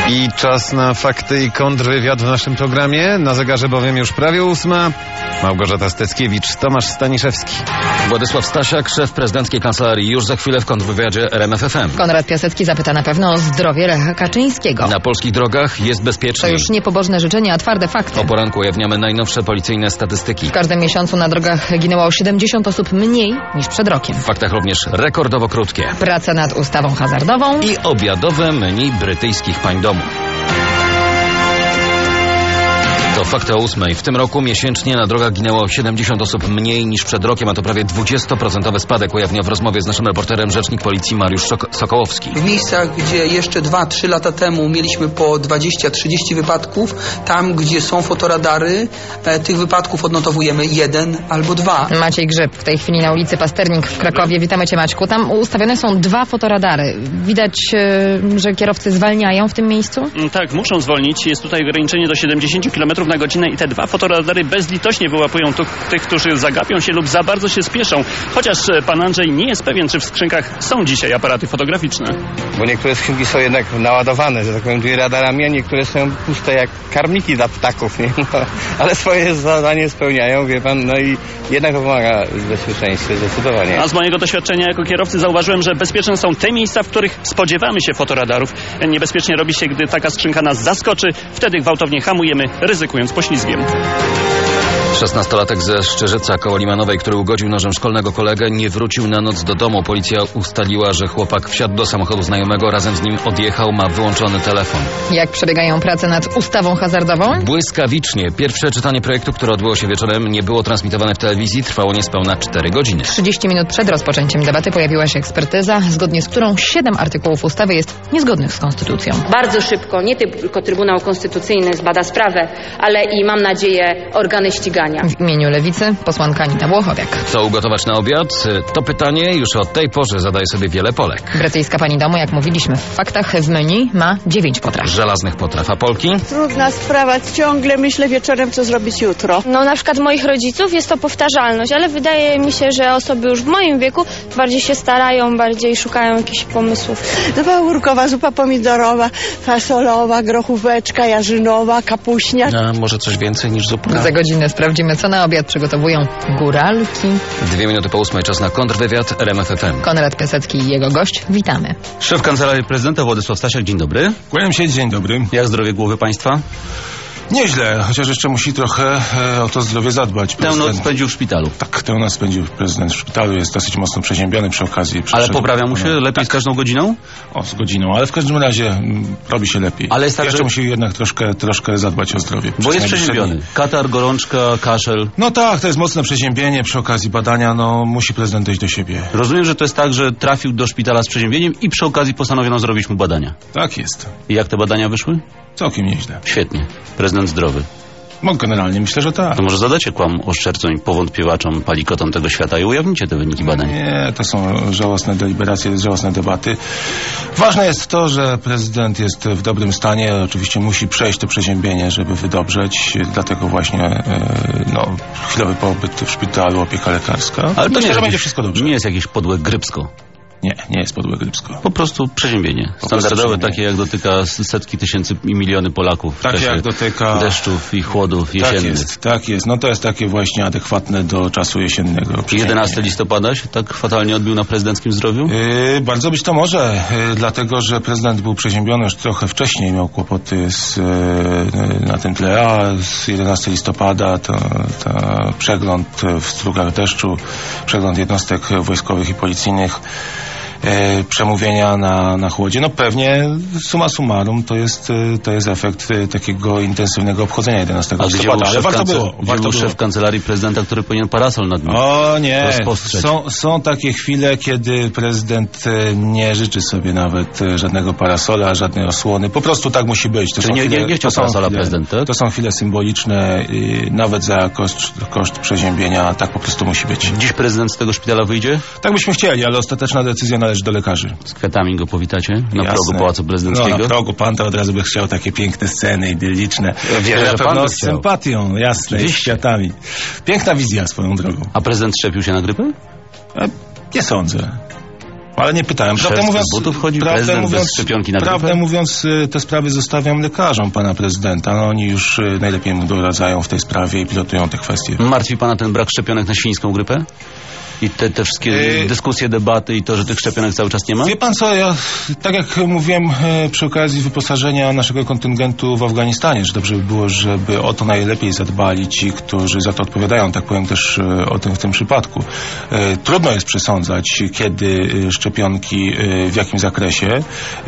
I czas na fakty i kontrwywiad w naszym programie. Na zegarze bowiem już prawie 8. Małgorzata Steckiewicz, Tomasz Staniszewski. Władysław Stasiak, szef prezydenckiej kancelarii. Już za chwilę w kontrwywiadzie RMF FM. Konrad Piasecki zapyta na pewno o zdrowie Lecha Kaczyńskiego. Na polskich drogach jest bezpiecznie. To już nie pobożne życzenia, a twarde fakty. O poranku ujawniamy najnowsze policyjne statystyki. W każdym miesiącu na drogach ginęło o 70 osób mniej niż przed rokiem. W faktach również rekordowo krótkie. Praca nad ustawą hazardową I obiadowe menu brytyjskich pań domu. To fakty o 8. W tym roku miesięcznie na drogach ginęło 70 osób mniej niż przed rokiem, a to prawie 20% spadek, ujawnia w rozmowie z naszym reporterem rzecznik policji Mariusz Sokołowski. W miejscach, gdzie jeszcze 2-3 lata temu mieliśmy po 20-30 wypadków, tam gdzie są fotoradary, tych wypadków odnotowujemy 1 albo 2. Maciej Grzyb w tej chwili na ulicy Pasternik w Krakowie. Witamy Cię, Maćku. Tam ustawione są 2 fotoradary. Widać, że kierowcy zwalniają w tym miejscu? Tak, muszą zwolnić. Jest tutaj ograniczenie do 70 km na godzinę i te 2 fotoradary bezlitośnie wyłapują tych, którzy zagapią się lub za bardzo się spieszą. Chociaż pan Andrzej nie jest pewien, czy w skrzynkach są dzisiaj aparaty fotograficzne. Bo niektóre skrzynki są jednak naładowane, że tak powiem, tymi radarami, a niektóre są puste jak karmniki dla ptaków, nie? No, ale swoje zadanie spełniają, wie pan, no i jednak to pomaga w bezpieczeństwie zdecydowanie. A z mojego doświadczenia jako kierowcy zauważyłem, że bezpieczne są te miejsca, w których spodziewamy się fotoradarów. Niebezpiecznie robi się, gdy taka skrzynka nas zaskoczy. Wtedy gwałtownie hamujemy, ryzykując poślizgiem. 16-latek ze Szczyżyca koło Limanowej, który ugodził nożem szkolnego kolegę, nie wrócił na noc do domu. Policja ustaliła, że chłopak wsiadł do samochodu znajomego, razem z nim odjechał, ma wyłączony telefon. Jak przebiegają prace nad ustawą hazardową? Błyskawicznie. Pierwsze czytanie projektu, które odbyło się wieczorem, nie było transmitowane w telewizji, trwało niespełna 4 godziny. 30 minut przed rozpoczęciem debaty pojawiła się ekspertyza, zgodnie z którą 7 artykułów ustawy jest niezgodnych z konstytucją. Bardzo szybko, nie tylko Trybunał Konstytucyjny zbada sprawę, ale i mam nadzieję organy ścigania. W imieniu Lewicy posłanka Anita Włochowiak. Co ugotować na obiad? To pytanie już od tej porze zadaje sobie wiele Polek. Brytyjska pani domu, jak mówiliśmy w faktach, w menu ma 9 potraw. Żelaznych potraw, a Polki? Trudna sprawa, ciągle myślę wieczorem, co zrobić jutro. No na przykład moich rodziców jest to powtarzalność, ale wydaje mi się, że osoby już w moim wieku bardziej się starają, bardziej szukają jakichś pomysłów. Zupa ogórkowa, zupa pomidorowa, fasolowa, grochóweczka, jarzynowa, kapuśnia. A może coś więcej niż zupka? Za godzinę sprawdzimy, co na obiad przygotowują góralki. 2 minuty po 8, czas na kontrwywiad RMF FM. Konrad Piasecki i jego gość. Witamy. Szef Kancelarii Prezydenta Władysław Stasiak, dzień dobry. Kłaniam się, dzień dobry. Jak zdrowie głowy państwa? Nieźle, chociaż jeszcze musi trochę o to zdrowie zadbać. Tę noc spędził w szpitalu. Tak, tę noc spędził prezydent w szpitalu, jest dosyć mocno przeziębiony przy okazji. Ale poprawia mu się lepiej z każdą godziną? O, z godziną, ale w każdym razie robi się lepiej. Ale jest tak, jeszcze że... musi jednak troszkę zadbać o zdrowie. Bo jest przeziębiony. Katar, gorączka, kaszel. No tak, to jest mocne przeziębienie przy okazji badania, no musi prezydent dojść do siebie. Rozumiem, że to jest tak, że trafił do szpitala z przeziębieniem i przy okazji postanowiono zrobić mu badania. Tak jest. I jak te badania wyszły? Całkiem nieźle. Świetnie. Prezydent zdrowy. No generalnie myślę, że tak. To może zadacie kłam oszczercom, powątpiewaczom, palikotom tego świata i ujawnicie te wyniki badań. Nie, to są żałosne deliberacje, żałosne debaty. Ważne jest to, że prezydent jest w dobrym stanie. Oczywiście musi przejść to przeziębienie, żeby wydobrzeć. Dlatego właśnie chwilowy pobyt w szpitalu, opieka lekarska. Ale to nie będzie wszystko dobrze. Nie jest jakieś podłe grypsko. Nie jest podłe grypsko. Po prostu przeziębienie. Standardowe, takie jak dotyka setki tysięcy i miliony Polaków. Tak jak dotyka deszczów i chłodów jesiennych. Tak jest. No to jest takie właśnie adekwatne do czasu jesiennego. 11 listopada się tak fatalnie odbił na prezydenckim zdrowiu? Bardzo być to może, dlatego że prezydent był przeziębiony już trochę wcześniej, miał kłopoty na tym tle, a z 11 listopada to przegląd w strugach deszczu, przegląd jednostek wojskowych i policyjnych, przemówienia na chłodzie. No pewnie summa summarum to jest efekt takiego intensywnego obchodzenia 11 listopada. Ale warto było. Gdzie był szef Kancelarii Prezydenta, który powinien parasol nadmienić? O nie, są takie chwile, kiedy prezydent nie życzy sobie nawet żadnego parasola, żadnej osłony. Po prostu tak musi być. Nie chciał parasola prezydent, tak? To są chwile symboliczne i nawet za koszt przeziębienia tak po prostu musi być. Dziś prezydent z tego szpitala wyjdzie? Tak byśmy chcieli, ale ostateczna decyzja należy do lekarzy. Z kwiatami go powitacie? Na progu Pałacu Prezydenckiego? No, na progu pan to od razu by chciał takie piękne sceny idylliczne. Wierzę, na pewno z sympatią, jasne, i z kwiatami. Piękna wizja swoją drogą. A prezydent szczepił się na grypę? Nie sądzę. Ale nie pytałem. Prawdę mówiąc, te sprawy zostawiam lekarzom pana prezydenta. No, oni już najlepiej mu doradzają w tej sprawie i pilotują te kwestie. Martwi pana ten brak szczepionek na świńską grypę? I te wszystkie dyskusje, debaty i to, że tych szczepionek cały czas nie ma? Wie pan co, ja tak jak mówiłem przy okazji wyposażenia naszego kontyngentu w Afganistanie, że dobrze by było, żeby o to najlepiej zadbali ci, którzy za to odpowiadają, tak powiem też o tym w tym przypadku. Trudno jest przesądzać, kiedy szczepionki, w jakim zakresie,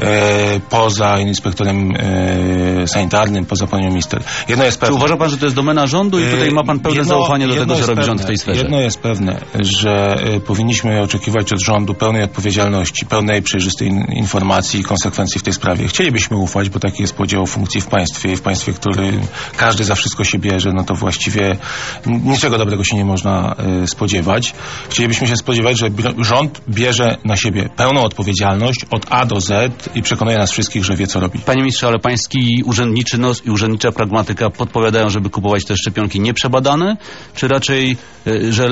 poza inspektorem sanitarnym, poza panią minister. Jedno jest pewne. Czy uważa pan, że to jest domena rządu i tutaj ma pan pełne zaufanie do tego, co robi rząd w tej sferze? Jedno jest pewne, że powinniśmy oczekiwać od rządu pełnej odpowiedzialności, pełnej przejrzystej informacji i konsekwencji w tej sprawie. Chcielibyśmy ufać, bo taki jest podział funkcji w państwie, w którym każdy za wszystko się bierze, no to właściwie niczego dobrego się nie można spodziewać. Chcielibyśmy się spodziewać, że rząd bierze na siebie pełną odpowiedzialność od A do Z i przekonuje nas wszystkich, że wie, co robi. Panie ministrze, ale pański urzędniczy nos i urzędnicza pragmatyka podpowiadają, żeby kupować te szczepionki nieprzebadane, czy raczej, że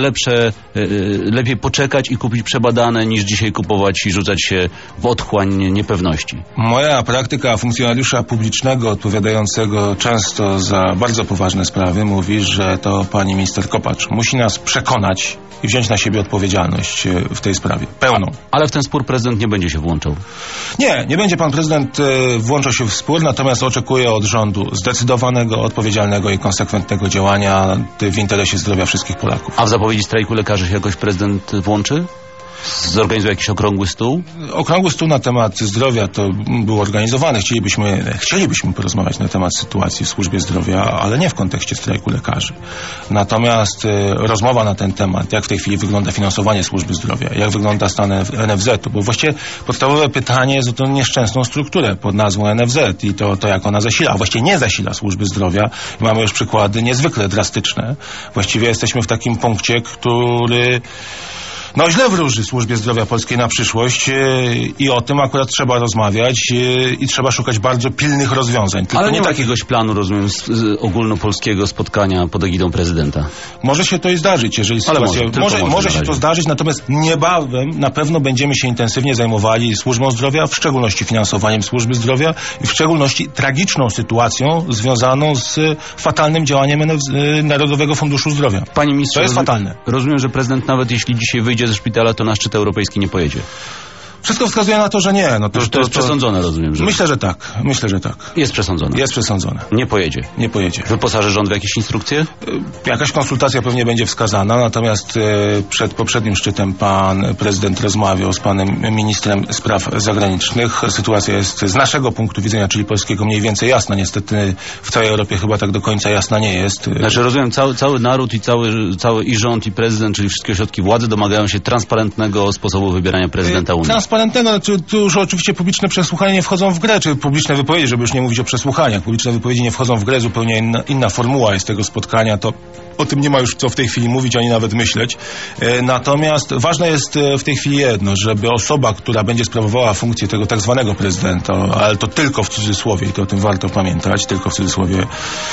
lepiej poczekać i kupić przebadane, niż dzisiaj kupować i rzucać się w otchłań niepewności? Moja praktyka funkcjonariusza publicznego odpowiadającego często za bardzo poważne sprawy mówi, że to pani minister Kopacz musi nas przekonać i wziąć na siebie odpowiedzialność w tej sprawie. Pełną. Ale w ten spór prezydent nie będzie się włączał? Nie będzie pan prezydent włączał się w spór, natomiast oczekuję od rządu zdecydowanego, odpowiedzialnego i konsekwentnego działania w interesie zdrowia wszystkich Polaków. A w zapowiedzi strajku lekarzy się jakoś prezydent włączy? Zorganizuje jakiś okrągły stół? Okrągły stół na temat zdrowia to był organizowany. Chcielibyśmy porozmawiać na temat sytuacji w służbie zdrowia, ale nie w kontekście strajku lekarzy. Natomiast rozmowa na ten temat, jak w tej chwili wygląda finansowanie służby zdrowia, jak wygląda stan NFZ-u, bo właściwie podstawowe pytanie jest o tę nieszczęsną strukturę pod nazwą NFZ i to jak ona zasila, a właściwie nie zasila służby zdrowia. Mamy już przykłady niezwykle drastyczne. Właściwie jesteśmy w takim punkcie, który źle wróży służbie zdrowia polskiej na przyszłość i o tym akurat trzeba rozmawiać i trzeba szukać bardzo pilnych rozwiązań. Tylko ale nie ma jakiegoś planu, rozumiem, ogólnopolskiego spotkania pod egidą prezydenta? Może się to i zdarzyć, jeżeli sytuacja... Może się to zdarzyć, natomiast niebawem na pewno będziemy się intensywnie zajmowali służbą zdrowia, w szczególności finansowaniem służby zdrowia i w szczególności tragiczną sytuacją związaną z fatalnym działaniem Narodowego Funduszu Zdrowia. Panie ministrze, to jest fatalne. Rozumiem, że prezydent nawet jeśli dzisiaj wyjdzie ze szpitala, to na szczyt europejski nie pojedzie. Wszystko wskazuje na to, że nie. To jest przesądzone, rozumiem. Że... Myślę, że tak. Jest przesądzone? Jest przesądzone. Nie pojedzie? Nie pojedzie. Wyposaży rząd w jakieś instrukcje? Jakaś konsultacja pewnie będzie wskazana, natomiast przed poprzednim szczytem pan prezydent rozmawiał z panem ministrem spraw zagranicznych. Sytuacja jest z naszego punktu widzenia, czyli polskiego, mniej więcej jasna. Niestety w całej Europie chyba tak do końca jasna nie jest. Znaczy rozumiem, cały naród i cały i rząd i prezydent, czyli wszystkie ośrodki władzy domagają się transparentnego sposobu wybierania prezydenta Unii. Transparentnego, tu już oczywiście publiczne przesłuchania nie wchodzą w grę, czy publiczne wypowiedzi, żeby już nie mówić o przesłuchaniach. Publiczne wypowiedzi nie wchodzą w grę, zupełnie inna formuła jest tego spotkania, to o tym nie ma już co w tej chwili mówić, ani nawet myśleć. Natomiast ważne jest w tej chwili jedno, żeby osoba, która będzie sprawowała funkcję tego tak zwanego prezydenta, ale to tylko w cudzysłowie i to o tym warto pamiętać, tylko w cudzysłowie,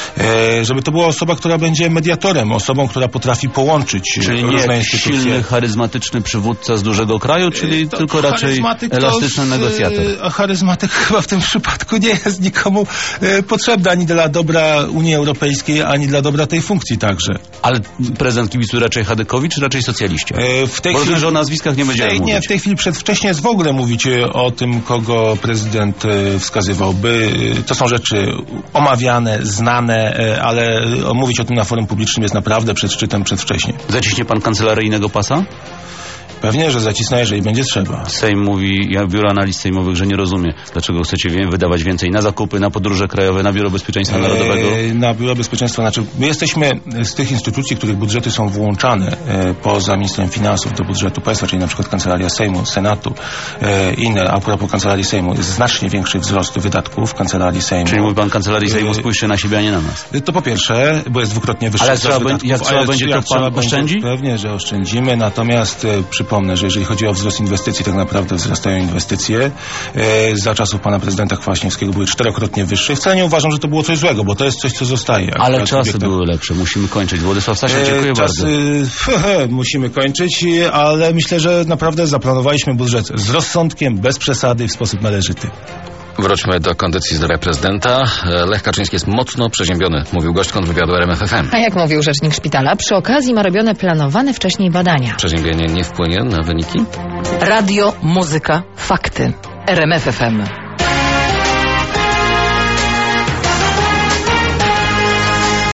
żeby to była osoba, która będzie mediatorem, osobą, która potrafi połączyć różne instytucje. Silny, charyzmatyczny przywódca z dużego kraju, czyli tylko raczej elastyczny negocjator. A charyzmatyk chyba w tym przypadku nie jest nikomu potrzebny ani dla dobra Unii Europejskiej, ani dla dobra tej funkcji także. Ale prezydent kibicuje raczej Hadekowi, czy raczej socjaliście? Bo rozumiem, że o nazwiskach nie będziemy mówić. Nie, w tej chwili przedwcześnie jest w ogóle mówić o tym, kogo prezydent wskazywałby. To są rzeczy omawiane, znane, ale mówić o tym na forum publicznym jest naprawdę przed szczytem przedwcześnie. Zaciśnie pan kancelaryjnego pasa? Pewnie, że zacisnę, jeżeli będzie trzeba. Sejm mówi, Biuro Analiz Sejmowych, że nie rozumie, dlaczego chcecie wydawać więcej na zakupy, na podróże krajowe, na Biuro Bezpieczeństwa Narodowego. Na Biuro Bezpieczeństwa, my jesteśmy z tych instytucji, których budżety są włączane poza ministrem finansów do budżetu państwa, czyli na przykład Kancelaria Sejmu, Senatu, inne, a propos Kancelarii Sejmu, jest znacznie większy wzrost wydatków Kancelarii Sejmu. Czyli mówi pan Kancelarii Sejmu, spójrzcie na siebie, a nie na nas. To po pierwsze, bo jest dwukrotnie wyższy wzrost wydatków. Jak trzeba będzie, to pan oszczędzi? Pewnie, że oszczędzimy, natomiast przypomnę przypomnę, że jeżeli chodzi o wzrost inwestycji, tak naprawdę wzrastają inwestycje. Za czasów pana prezydenta Kwaśniewskiego były 4-krotnie wyższe. Wcale nie uważam, że to było coś złego, bo to jest coś, co zostaje. Ale czasy były lepsze. Musimy kończyć. Władysław Stasiak, dziękuję bardzo. Musimy kończyć, ale myślę, że naprawdę zaplanowaliśmy budżet z rozsądkiem, bez przesady, w sposób należyty. Wróćmy do kondycji zdrowia prezydenta. Lech Kaczyński jest mocno przeziębiony, mówił gość kontrwywiadu RMF FM. A jak mówił rzecznik szpitala, przy okazji ma robione planowane wcześniej badania. Przeziębienie nie wpłynie na wyniki? Radio, muzyka, fakty. RMF FM.